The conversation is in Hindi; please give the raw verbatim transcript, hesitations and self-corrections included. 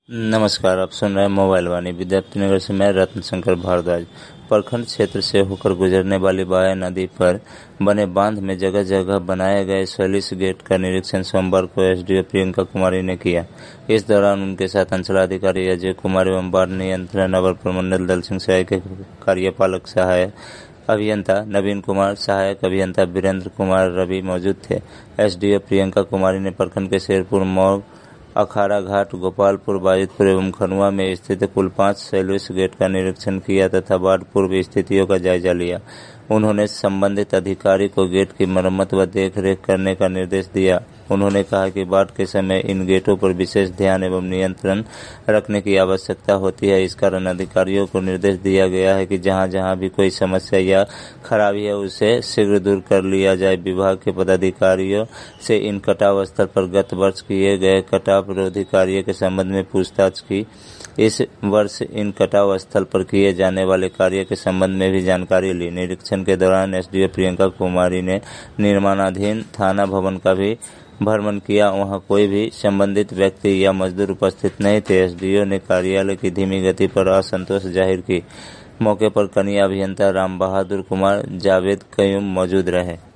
नमस्कार, आप सुन रहे हैं मोबाइल वाणी। विद्यार्थीनगर से मैं रत्न शंकर भारद्वाज। प्रखंड क्षेत्र से होकर गुजरने वाली बाया नदी पर बने बांध में जगह जगह बनाए गए स्लुइस गेट का निरीक्षण सोमवार को एसडीओ प्रियंका कुमारी ने किया। इस दौरान उनके साथ अंचलाधिकारी अजय कुमार एवं बाढ़ नियंत्रण अवर प्रमंडल दल सिंह सराय के कार्यपालक सहायक अभियंता नवीन कुमार, सहायक अभियंता वीरेंद्र कुमार रवि मौजूद थे। एसडीओ प्रियंका कुमारी ने प्रखंड के शेरपुर, मऊ, अखाड़ा घाट, गोपालपुर, बाजितपुर एवं खनुआ में स्थित कुल पांच स्लुइस गेट का निरीक्षण किया तथा बाढ़ पूर्व स्थितियों का जायजा लिया। उन्होंने संबंधित अधिकारी को गेट की मरम्मत व देखरेख करने का निर्देश दिया। उन्होंने कहा कि बाढ़ के समय इन गेटों पर विशेष ध्यान एवं नियंत्रण रखने की आवश्यकता होती है। इस कारण अधिकारियों को निर्देश दिया गया है कि जहां जहां भी कोई समस्या या खराबी है उसे शीघ्र दूर कर लिया जाए। विभाग के पदाधिकारियों से इन कटाव स्थल पर गत वर्ष किए गए कटाव विरोधी कार्य के संबंध में पूछताछ की। इस वर्ष इन कटाव स्थल पर किए जाने वाले कार्य के संबंध में भी जानकारी ली। निरीक्षण के दौरान एसडीओ प्रियंका कुमारी ने निर्माणाधीन थाना भवन का भी भ्रमण किया। वहां कोई भी संबंधित व्यक्ति या मजदूर उपस्थित नहीं थे। एसडीओ ने कार्यालय की धीमी गति पर असंतोष जाहिर की। मौके पर कनीय अभियंता राम बहादुर कुमार, जावेद कयूम मौजूद रहे।